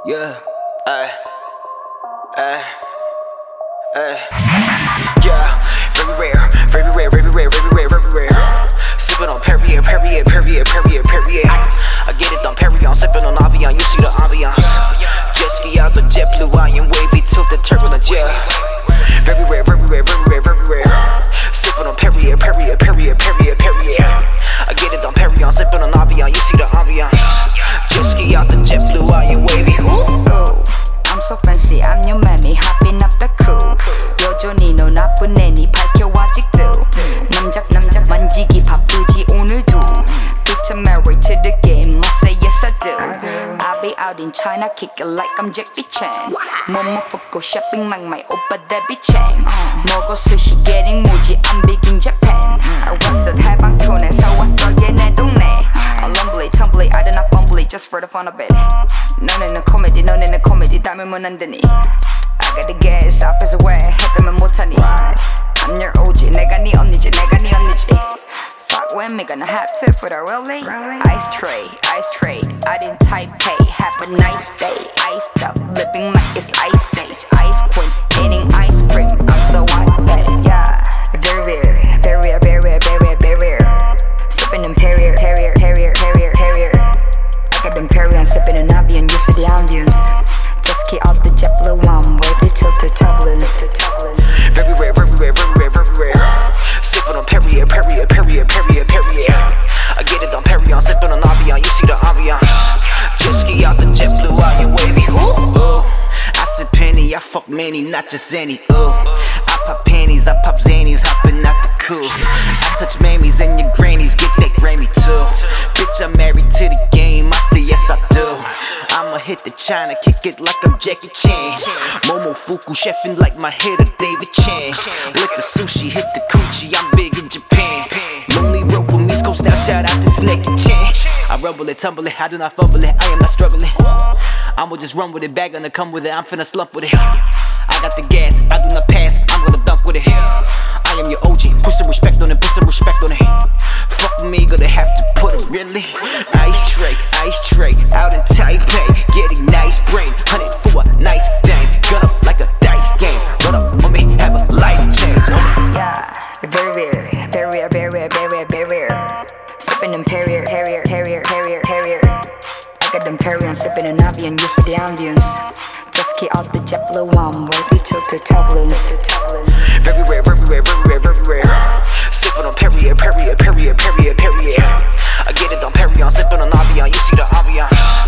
Yeah, ay, ay, ay. Yeah, very rare, very rare, very rare, very rare, very rare. Sipping on Perrier, Perrier, Perrier, Perrier, Perrier. I get it on Perrier, sipping on Avion, you see the ambiance. Jet ski out the jet blue, I am wavy to the turbulence, yeah. Very rare, very rare, very rare, very rare. Sipping on Perrier, Perrier, Perrier, Perrier, Perrier. I get it on Perrier, sipping on Avion, you see the ambiance. Jet ski out the jet blue, I am wavy. Ooh, I'm so fancy, I'm your mammy, hopping up the cool. 여전히 너 나쁜 애니 밝혀 아직도. 남작 만지기 바쁘지 오늘도. Bitch, I'm married to the game, I say yes I do. I'll be out in China, kick it like I'm Jackie Chan. 모모fuku shopping like my oppa Debbie Chang. 먹어 스시 getting 무지, I'm big in Japan. I 완전 해방촌에서 왔어 얘네 동네. Lumbly, tumbly, I do not fumbly, just for the fun of it. 너네는 코미디 닮으면 안 되니. I got the gas, stop as away, 했다면 못하니. I'm your OG, 내가 네 언니지. Fuck with me, gonna have to put her really. Ice tray, out in Taipei, have a nice day. Iced up, living like it's ice age. Ice queen, eating ice cream, I'm so ice. Yeah, very rare. Sipping in Perrier. I got them Perrier, sipping in Avion, you see the ambience. Just keep out the jet blue one, wavy till the turbulence. Very rare, very rare, very rare, very rare. Sipping on Perrier, Perrier, Perrier, Perrier, Perrier. I get it on Perrier, sipping on Avion, you see the ambiance. Just ski out the jet blue, I am wavy. Ooh, I sip penny, I fuck many, not just any. Ooh, I pop panties, I pop zannies, hopping out the cool. I touch mammies and your grannies, get that Grammy too. Bitch, I'm married to the game, I say yes I do. I'ma hit the China, kick it like I'm Jackie Chan. Momofuku chefing like my head of David Chan. Lick the sushi, hit the coochie, I'm big in Japan. Lonely road from East Coast, now shout out to Snake Chan. I rumble it, tumble it, I do not fumble it, I am not struggling. I'ma just run with it, bag gonna come with it, I'm finna slump with it. I got the gas, I do not pass, I'm gonna dunk with it. I am your OG, put some respect on it, put some respect on it. Fuck with me, gonna have to put it really. Ice tray, out in Taipei, getting nice brain. 100 for a nice dame, gun up like a dice game. Run up on me, have a life change. Yeah, very rare. Sipping in Perrier. I got them Perrier, sipping in Avion, you see the ambience. Just keep out the jet blue one, wavy till the turbulence. Very rare, very rare, very rare, very rare. Sipping on Perrier, Perrier, Perrier, Perrier, Perrier. I get it on Perrier, sipping on Avion, you see the ambiance.